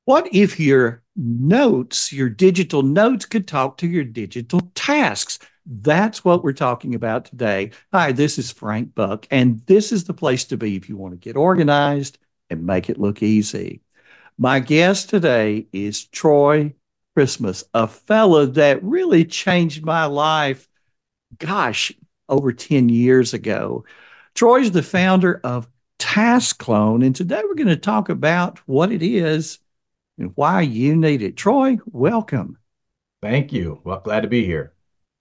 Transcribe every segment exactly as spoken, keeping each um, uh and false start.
What if your notes, your digital notes, could talk to your digital tasks? That's what we're talking about today. Hi, this is Frank Buck, and this is the place to be if you want to get organized and make it look easy. My guest today is Troy Christmas, a fellow that really changed my life, gosh, over ten years ago. Troy's the founder of Task Clone, and today we're going to talk about what it is and why you need it. Troy, welcome. Thank you. Well, glad to be here.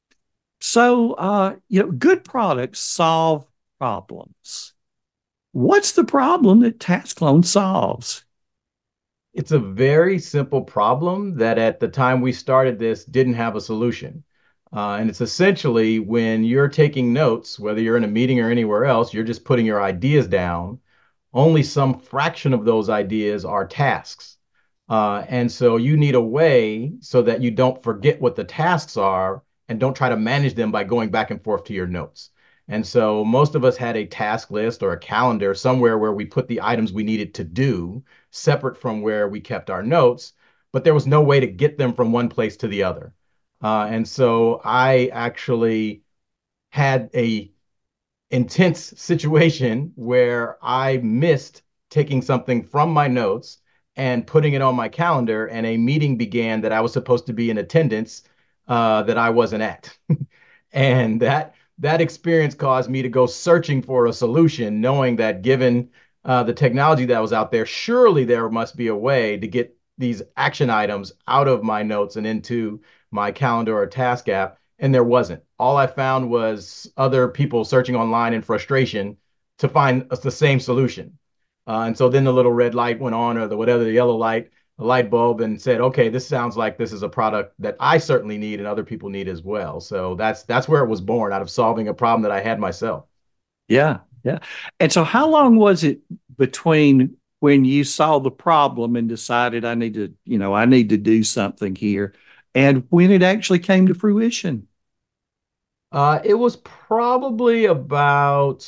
So, uh, you know, good products solve problems. What's the problem that TaskClone solves? It's a very simple problem that at the time we started this didn't have a solution. Uh, and it's essentially when you're taking notes, whether you're in a meeting or anywhere else, you're just putting your ideas down. Only some fraction of those ideas are tasks. Uh, and so you need a way so that you don't forget what the tasks are and don't try to manage them by going back and forth to your notes. And so most of us had a task list or a calendar somewhere where we put the items we needed to do separate from where we kept our notes, but there was no way to get them from one place to the other. Uh, and so I actually had a intense situation where I missed taking something from my notes and putting it on my calendar, and a meeting began that I was supposed to be in attendance uh, that I wasn't at. And that that experience caused me to go searching for a solution, knowing that given uh, the technology that was out there, surely there must be a way to get these action items out of my notes and into my calendar or task app. And there wasn't. All I found was other people searching online in frustration to find the same solution. Uh, and so then the little red light went on, or the whatever, the yellow light, the light bulb, and said, okay, this sounds like this is a product that I certainly need and other people need as well. So that's that's where it was born, out of solving a problem that I had myself. Yeah, yeah. And so, how long was it between when you saw the problem and decided I need to, you know, I need to do something here, and when it actually came to fruition? Uh, it was probably about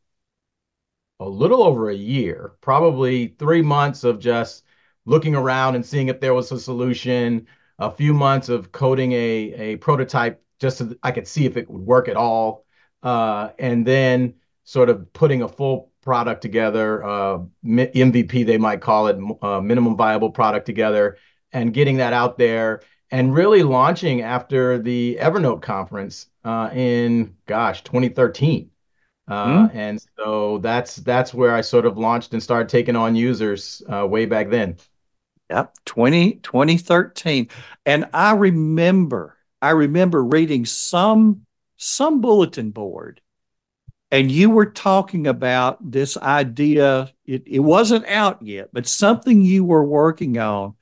a little over a year, probably three months of just looking around and seeing if there was a solution, a few months of coding a, a prototype just so that I could see if it would work at all. Uh, and then sort of putting a full product together, uh, M V P, they might call it, uh, minimum viable product together, and getting that out there and really launching after the Evernote conference uh, in, gosh, twenty thirteen. Uh, Hmm? and so that's that's where I sort of launched and started taking on users uh, way back then. Yep, twenty twenty thirteen. And I remember, I remember reading some some bulletin board, and you were talking about this idea. It, it wasn't out yet, but something you were working on.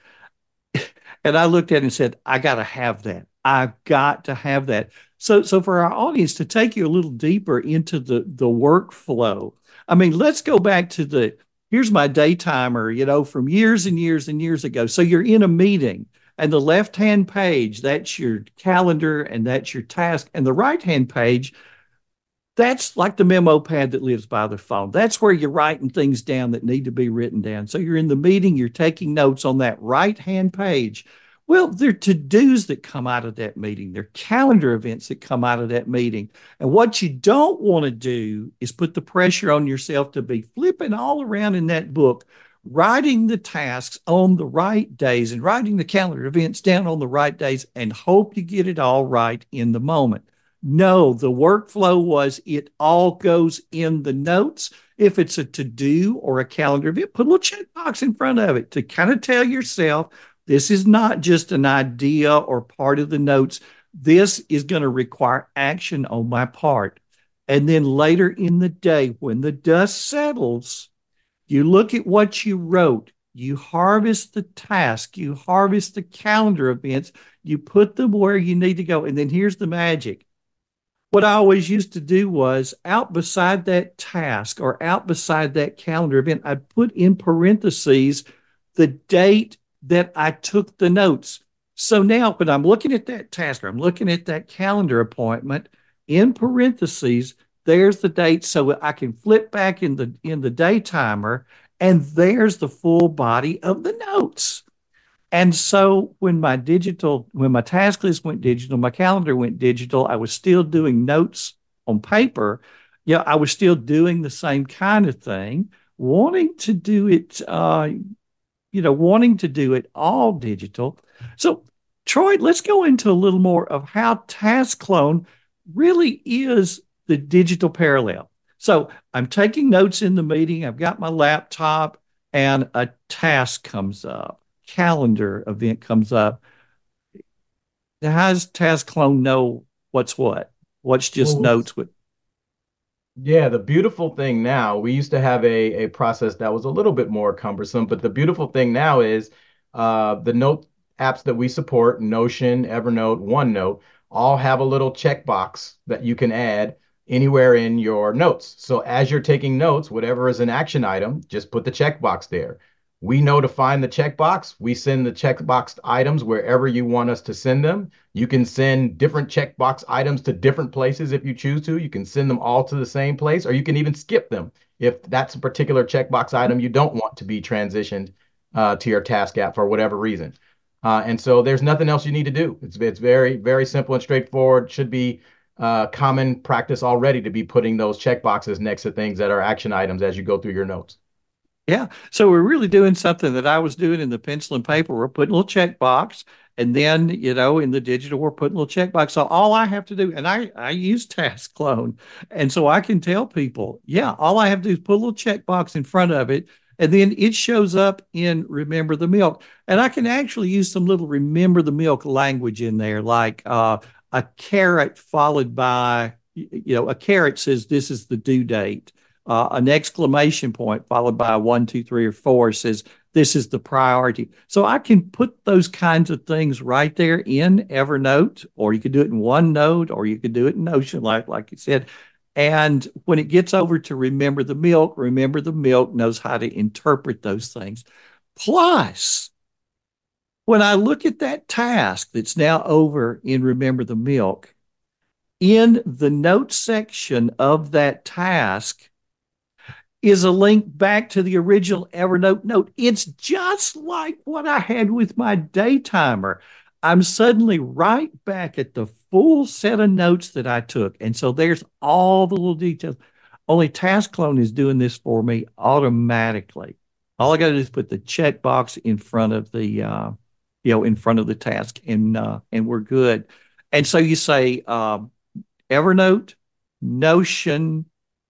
And I looked at it and said, I got to have that. I've got to have that. So, so for our audience to take you a little deeper into the, the workflow, I mean, let's go back to the here's my day timer, you know, from years and years and years ago. So you're in a meeting, and the left hand page, that's your calendar and that's your task. And the right hand page, that's like the memo pad that lives by the phone. That's where you're writing things down that need to be written down. So you're in the meeting, you're taking notes on that right hand page. Well, there are to dos that come out of that meeting, there are calendar events that come out of that meeting. And what you don't want to do is put the pressure on yourself to be flipping all around in that book, writing the tasks on the right days and writing the calendar events down on the right days and hope you get it all right in the moment. No, the workflow was it all goes in the notes. If it's a to do or a calendar event, put a little checkbox in front of it to kind of tell yourself this is not just an idea or part of the notes. This is going to require action on my part. And then later in the day, when the dust settles, you look at what you wrote, you harvest the task, you harvest the calendar events, you put them where you need to go. And then here's the magic. What I always used to do was out beside that task or out beside that calendar event, I'd put in parentheses the date that I took the notes. So now when I'm looking at that task or I'm looking at that calendar appointment, in parentheses, there's the date so I can flip back in the in the day timer, and there's the full body of the notes. And so when my digital, when my task list went digital, my calendar went digital, I was still doing notes on paper. Yeah, I was still doing the same kind of thing, wanting to do it, uh, you know, wanting to do it all digital. So, Troy, let's go into a little more of how Task Clone really is the digital parallel. So, I'm taking notes in the meeting, I've got my laptop, and a task comes up, calendar event comes up. How does Task Clone know what's what? What's Well, just what's notes with? Yeah, the beautiful thing now, we used to have a, a process that was a little bit more cumbersome, but the beautiful thing now is uh, the note apps that we support, Notion, Evernote, OneNote, all have a little checkbox that you can add anywhere in your notes. So as you're taking notes, whatever is an action item, just put the checkbox there. We know to find the checkbox. We send the checkbox items wherever you want us to send them. You can send different checkbox items to different places if you choose to. You can send them all to the same place, or you can even skip them if that's a particular checkbox item you don't want to be transitioned uh, to your task app for whatever reason. Uh, and so there's nothing else you need to do. It's it's very, very simple and straightforward. Should be uh, common practice already to be putting those checkboxes next to things that are action items as you go through your notes. Yeah. So we're really doing something that I was doing in the pencil and paper. We're putting a little check box. And then, you know, in the digital, we're putting a little check box. So all I have to do, and I, I use Task Clone. And so I can tell people, yeah, all I have to do is put a little check box in front of it. And then it shows up in Remember the Milk. And I can actually use some little Remember the Milk language in there, like uh, a caret followed by, you know, a caret says this is the due date. Uh, an exclamation point followed by a one, two, three, or four says this is the priority. So I can put those kinds of things right there in Evernote, or you could do it in OneNote, or you could do it in Notion, like like you said. And when it gets over to Remember the Milk, Remember the Milk knows how to interpret those things. Plus, when I look at that task that's now over in Remember the Milk, in the notes section of that task is a link back to the original Evernote note. It's just like what I had with my day timer. I'm suddenly right back at the full set of notes that I took. And so there's all the little details. Only Task Clone is doing this for me automatically. All I got to do is put the checkbox in front of the, uh, you know, in front of the task, and uh, and we're good. And so you say um, Evernote, Notion,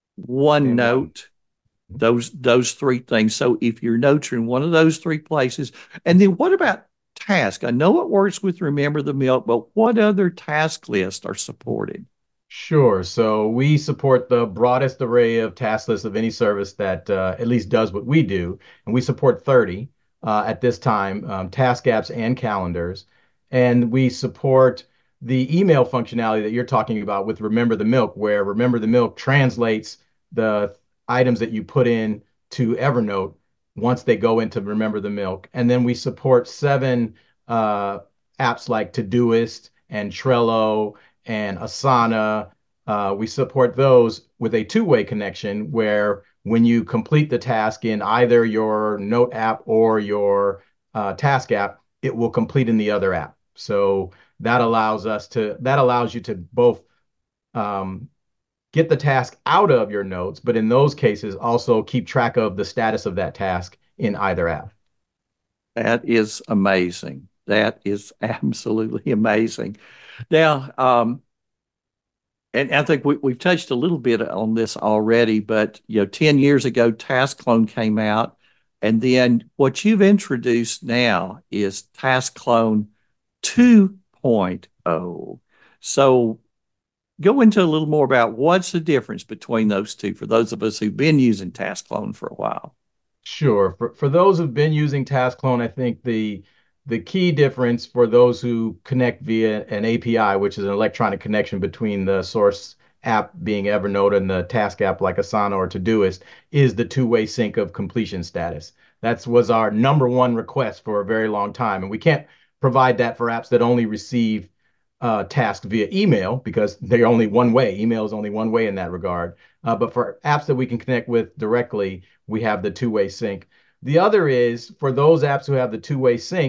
And one. OneNote, those those three things. So if your notes are in one of those three places, and then what about task? I know it works with Remember the Milk, but what other task lists are supported? Sure. So we support the broadest array of task lists of any service that uh, at least does what we do. And we support thirty uh, at this time, um, task apps and calendars. And we support the email functionality that you're talking about with Remember the Milk, where Remember the Milk translates the items that you put in to Evernote once they go into Remember the Milk. And then we support seven uh, apps like Todoist and Trello and Asana. Uh, we support those with a two-way connection where when you complete the task in either your note app or your uh, task app, it will complete in the other app. So that allows us to that allows you to both um, get the task out of your notes, but in those cases also keep track of the status of that task in either app. That is amazing. That is absolutely amazing. Now, um, and I think we, we've touched a little bit on this already, but you know, ten years ago, Task Clone came out, and then what you've introduced now is Task Clone 2.0. So go into a little more about what's the difference between those two for those of us who've been using Task Clone for a while. Sure. For for those who've been using TaskClone, I think the the key difference for those who connect via an A P I, which is an electronic connection between the source app being Evernote and the task app like Asana or Todoist, is the two-way sync of completion status. That was our number one request for a very long time, and we can't provide that for apps that only receive uh, tasks via email because they're only one way. Email is only one way in that regard. Uh, but for apps that we can connect with directly, we have the two-way sync. The other is for those apps who have the two-way sync,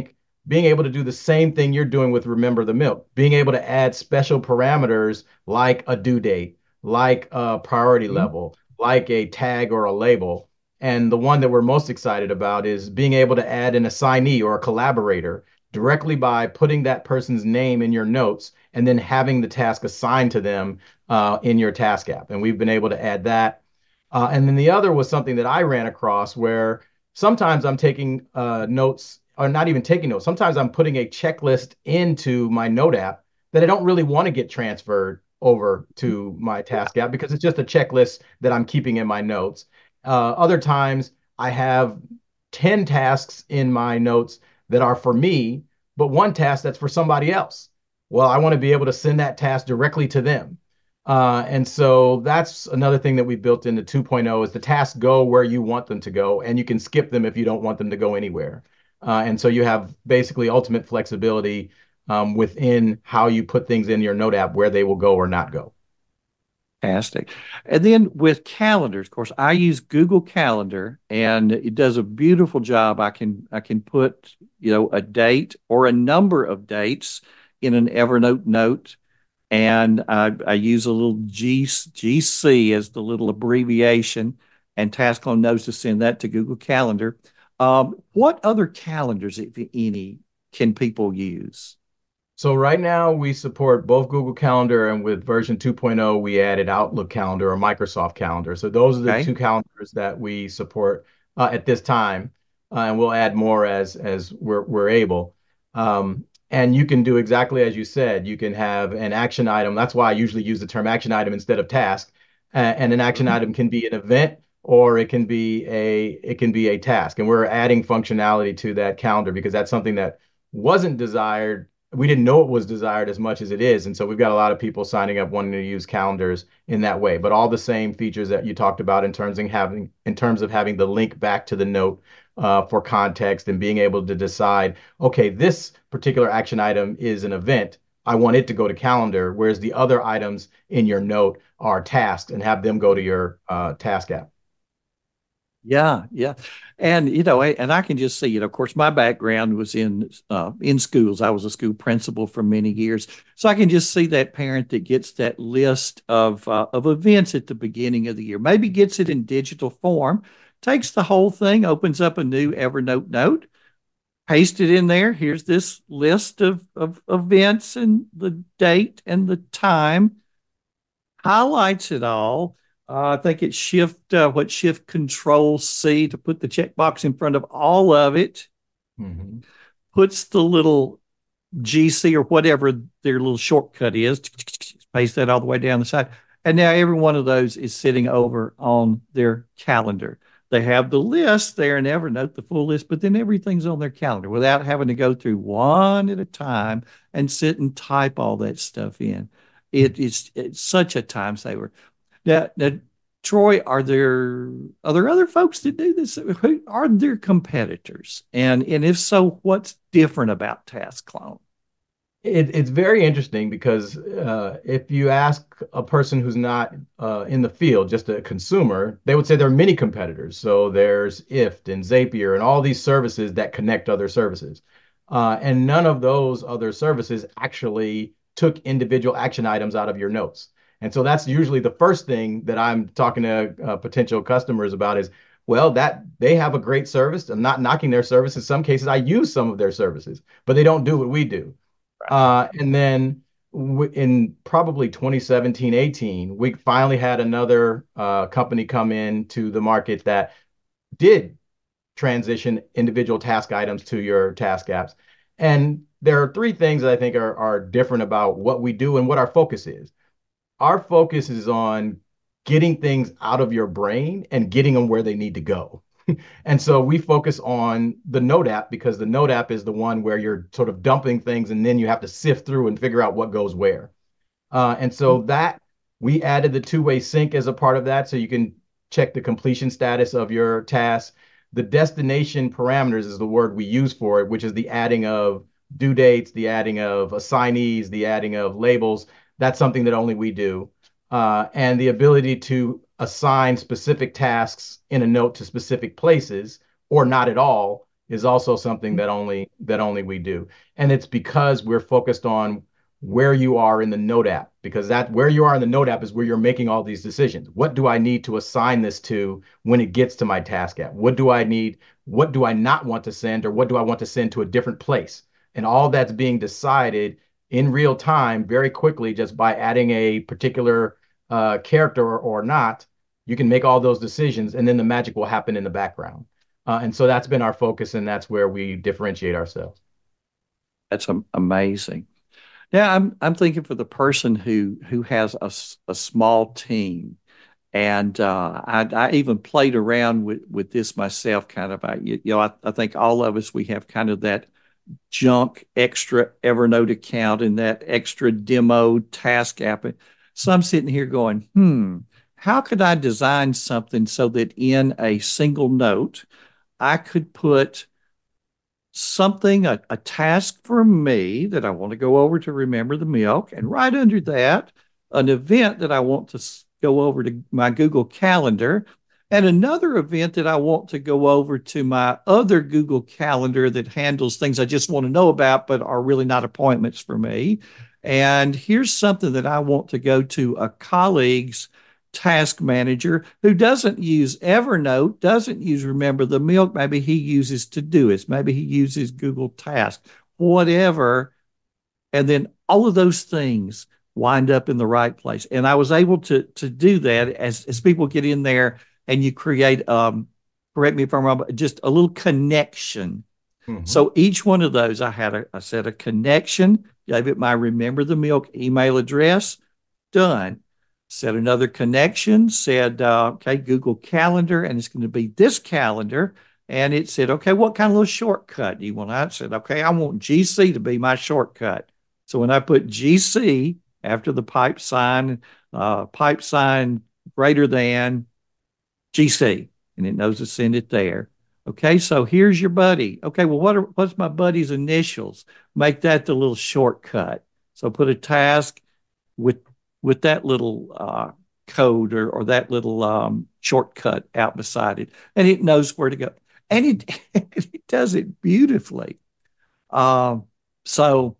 being able to do the same thing you're doing with Remember the Milk, being able to add special parameters like a due date, like a priority Mhm. level, like a tag or a label. And the one that we're most excited about is being able to add an assignee or a collaborator directly by putting that person's name in your notes and then having the task assigned to them uh, in your task app. And we've been able to add that. Uh, and then the other was something that I ran across where sometimes I'm taking uh, notes, or not even taking notes. Sometimes I'm putting a checklist into my note app that I don't really want to get transferred over to my task app because it's just a checklist that I'm keeping in my notes. Uh, other times I have ten tasks in my notes that are for me, but one task that's for somebody else. Well, I want to be able to send that task directly to them. Uh, and so that's another thing that we built into 2.0 is the tasks go where you want them to go, and you can skip them if you don't want them to go anywhere. Uh, and so you have basically ultimate flexibility um, within how you put things in your note app where they will go or not go. Fantastic. And then with calendars, of course, I use Google Calendar and it does a beautiful job. I can I can put, you know, a date or a number of dates in an Evernote note. And I, I use a little G, G C as the little abbreviation, and Taskclone knows to send that to Google Calendar. Um, what other calendars, if any, can people use? So right now we support both Google Calendar and with version 2.0 we added Outlook Calendar or Microsoft Calendar. So those are the Okay. two calendars that we support uh, at this time, uh, and we'll add more as as we're we're able. Um, and you can do exactly as you said. You can have an action item. That's why I usually use the term action item instead of task. Uh, and an action Mhm. item can be an event or it can be a it can be a task. And we're adding functionality to that calendar because that's something that wasn't desired. We didn't know it was desired as much as it is. And so we've got a lot of people signing up wanting to use calendars in that way. But all the same features that you talked about in terms of having in terms of having the link back to the note uh, for context and being able to decide, okay, this particular action item is an event. I want it to go to calendar, whereas the other items in your note are tasks and have them go to your uh, task app. Yeah, yeah. And you know, and I can just see, you know, of course, my background was in uh, in schools. I was a school principal for many years. So I can just see that parent that gets that list of uh, of events at the beginning of the year, maybe gets it in digital form, takes the whole thing, opens up a new Evernote note, paste it in there. Here's this list of, of events and the date and the time, highlights it all. Uh, I think it's shift uh, what shift control C to put the checkbox in front of all of it, Mhm. puts the little G C or whatever their little shortcut is, paste that all the way down the side. And now every one of those is sitting over on their calendar. They have the list there in Evernote, the full list, but then everything's on their calendar without having to go through one at a time and sit and type all that stuff in. It is it's such a time saver. Now, now, Troy, are there are there other folks that do this? Who are there competitors? And and if so, what's different about Task Clone? It, it's very interesting because uh, if you ask a person who's not uh, in the field, just a consumer, they would say there are many competitors. So there's IFT and Zapier and all these services that connect other services. Uh, and none of those other services actually took individual action items out of your notes. And so that's usually the first thing that I'm talking to uh, potential customers about is, well, that they have a great service. I'm not knocking their service. In some cases, I use some of their services, but they don't do what we do. Uh, and then w in probably twenty seventeen, eighteen, we finally had another uh, company come in to the market that did transition individual task items to your task apps. And there are three things that I think are, are different about what we do and what our focus is. Our focus is on getting things out of your brain and getting them where they need to go. And so we focus on the Note app because the Note app is the one where you're sort of dumping things and then you have to sift through and figure out what goes where. Uh, and so that we added the two-way sync as a part of that so you can check the completion status of your task. The destination parameters is the word we use for it, which is the adding of due dates, the adding of assignees, the adding of labels. That's something that only we do. Uh, and the ability to assign specific tasks in a note to specific places or not at all is also something that only that only we do. And it's because we're focused on where you are in the Note app, because that where you are in the Note app is where you're making all these decisions. What do I need to assign this to when it gets to my task app? What do I need? What do I not want to send, or what do I want to send to a different place? And all that's being decided in real time very quickly just by adding a particular uh, character or, or not. You can make all those decisions, and then the magic will happen in the background. Uh, and so that's been our focus, and that's where we differentiate ourselves. That's am- amazing. Yeah, I'm I'm thinking for the person who who has a, s- a small team, and uh, I, I even played around with with this myself. Kind of, I, you know, I, I think all of us we have kind of that junk extra Evernote account and that extra demo task app. So I'm sitting here going, hmm, how could I design something so that in a single note I could put something, a, a task for me that I want to go over to remember the milk, and right under that, an event that I want to go over to my Google Calendar, and another event that I want to go over to my other Google Calendar that handles things I just want to know about, but are really not appointments for me. And here's something that I want to go to a colleague's task manager who doesn't use Evernote, doesn't use Remember the Milk. Maybe he uses Todoist. Maybe he uses Google Tasks, whatever. And then all of those things wind up in the right place. And I was able to to do that as as people get in there and you create um correct me if I'm wrong, but just a little connection. Mm-hmm. So each one of those I had a, I set a connection, gave it my Remember the Milk email address, done. Set another connection, said, uh, okay, Google Calendar, and it's going to be this calendar. And it said, okay, what kind of little shortcut do you want? I said, okay, I want G C to be my shortcut. So when I put G C after the pipe sign, uh, pipe sign greater than G C, and it knows to send it there. Okay, so here's your buddy. Okay, well, what are, what's my buddy's initials? Make that the little shortcut. So put a task with with that little uh, code or, or that little um, shortcut out beside it, and it knows where to go, and it it does it beautifully. Um, so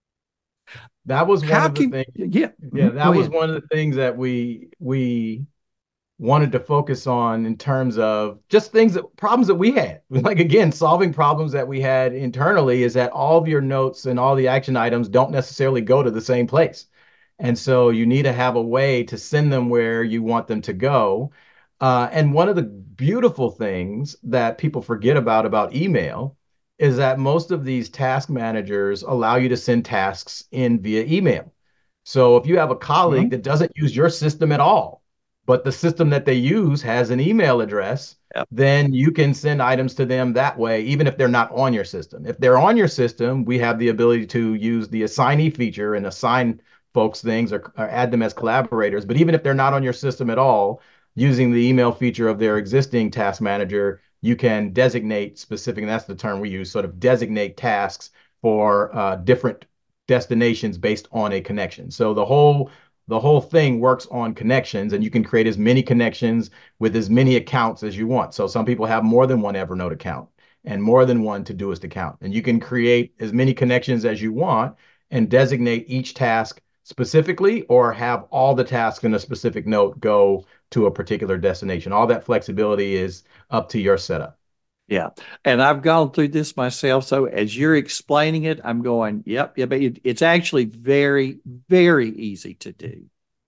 That was one how of the can things. yeah? Yeah, Mhm, that go was ahead. one of the things that we we wanted to focus on in terms of just things that problems that we had. Like again, solving problems that we had internally is that all of your notes and all the action items don't necessarily go to the same place. And so you need to have a way to send them where you want them to go. Uh, and one of the beautiful things that people forget about about email is that most of these task managers allow you to send tasks in via email. So if you have a colleague Mhm. that doesn't use your system at all, but the system that they use has an email address, Yep. then you can send items to them that way, even if they're not on your system. If they're on your system, we have the ability to use the assignee feature and assign folks things, or, or add them as collaborators. But even if they're not on your system at all, using the email feature of their existing task manager, you can designate specific, and that's the term we use, sort of designate tasks for uh, different destinations based on a connection. So the whole the whole thing works on connections, and you can create as many connections with as many accounts as you want. So some people have more than one Evernote account and more than one Todoist account, and you can create as many connections as you want and designate each task specifically, or have all the tasks in a specific note go to a particular destination. All that flexibility is up to your setup. Yeah. And I've gone through this myself. So as you're explaining it, I'm going, yep, yep. It, it's actually very, very easy to do.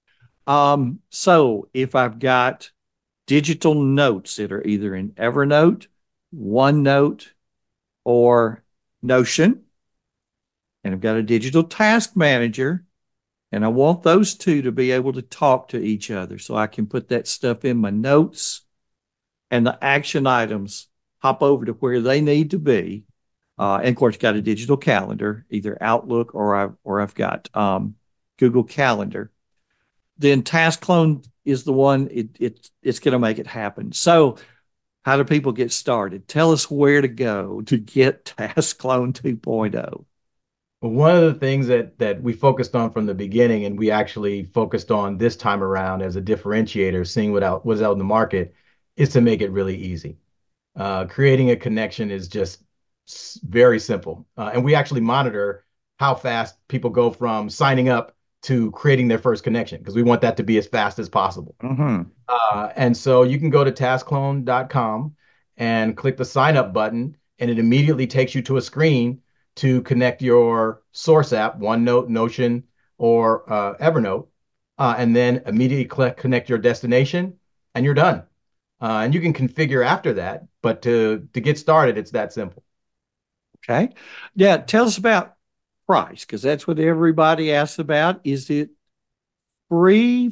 Um, so if I've got digital notes that are either in Evernote, OneNote, or Notion, and I've got a digital task manager, and I want those two to be able to talk to each other so I can put that stuff in my notes and the action items hop over to where they need to be. Uh, and of course, got a digital calendar, either Outlook or I've or I've got um, Google Calendar. Then Task Clone is the one it, it it's going to make it happen. So, how do people get started? Tell us where to go to get Task Clone 2.0. One of the things that that we focused on from the beginning, and we actually focused on this time around as a differentiator, seeing what out was out in the market, is to make it really easy. Uh, creating a connection is just Very simple. Uh, and we actually monitor how fast people go from signing up to creating their first connection because we want that to be as fast as possible. Mm-hmm. Uh, and so you can go to task clone dot com and click the sign up button, and it immediately takes you to a screen to connect your source app, OneNote, Notion, or uh, Evernote, uh, and then immediately click connect your destination, and you're done. Uh, and you can configure after that, but to to get started, it's that simple. Okay. Yeah. Tell us about price because that's what everybody asks about. Is it free,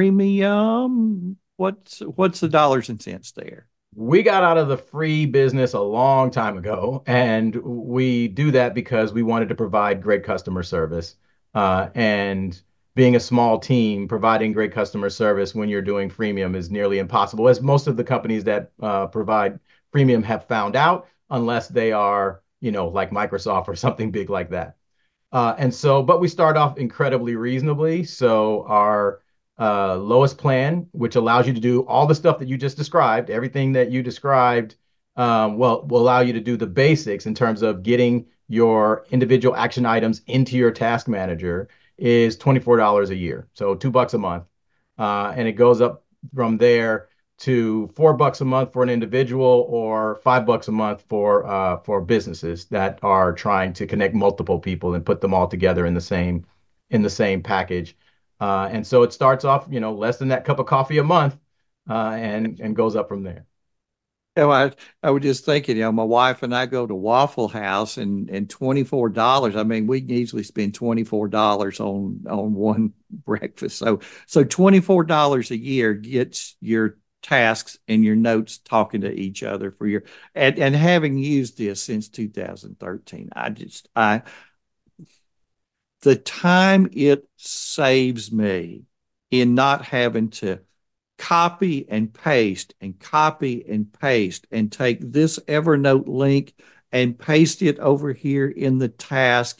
freemium? What's what's the dollars and cents there? We got out of the free business a long time ago, and we do that because we wanted to provide great customer service. Uh, and being a small team, providing great customer service when you're doing freemium is nearly impossible, as most of the companies that uh, provide freemium have found out, unless they are, you know, like Microsoft or something big like that. Uh, and so, but we start off incredibly reasonably. So our uh, lowest plan, which allows you to do all the stuff that you just described, everything that you described, um, well, will allow you to do the basics in terms of getting your individual action items into your task manager is twenty-four dollars a year. So two bucks a month. Uh, and it goes up from there to four bucks a month for an individual or five bucks a month for uh, for businesses that are trying to connect multiple people and put them all together in the same in the same package. Uh, and so it starts off, you know, less than that cup of coffee a month, uh, and and goes up from there. You know, I, I was just thinking, you know, my wife and I go to Waffle House and, and twenty-four dollars. I mean, we can easily spend twenty-four dollars on, on one breakfast. So, so twenty-four dollars a year gets your tasks and your notes talking to each other for your, and, and having used this since two thousand thirteen, I just, I, the time it saves me in not having to copy and paste and copy and paste and take this Evernote link and paste it over here in the task.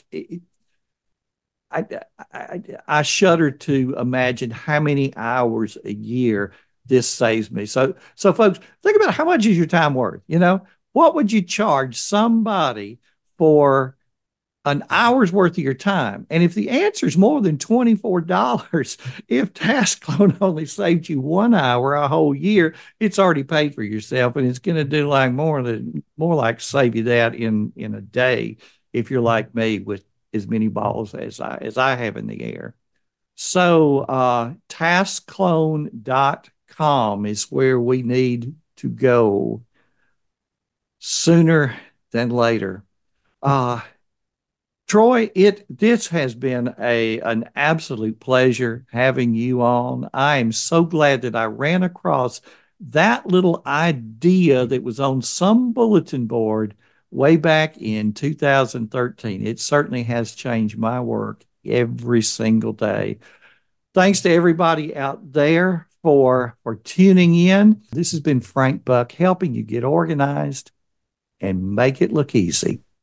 I, I, I shudder to imagine how many hours a year this saves me. So, so folks, think about how much is your time worth? You know, what would you charge somebody for an hour's worth of your time? And if the answer is more than twenty-four dollars, if TaskClone only saved you one hour a whole year, it's already paid for yourself. And it's going to do like more than more like save you that in, in a day if you're like me with as many balls as I as I have in the air. So uh task clone dot com is where we need to go sooner than later. Uh Troy, it this has been a an absolute pleasure having you on. I am so glad that I ran across that little idea that was on some bulletin board way back in two thousand thirteen. It certainly has changed my work every single day. Thanks to everybody out there for for tuning in. This has been Frank Buck helping you get organized and make it look easy.